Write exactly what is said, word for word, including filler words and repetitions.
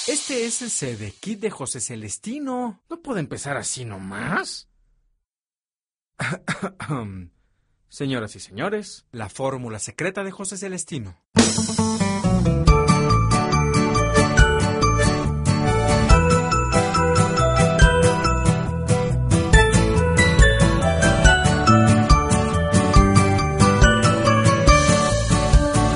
Este es el C D Kit de José Celestino. ¿No puede empezar así nomás? Señoras y señores, la fórmula secreta de José Celestino.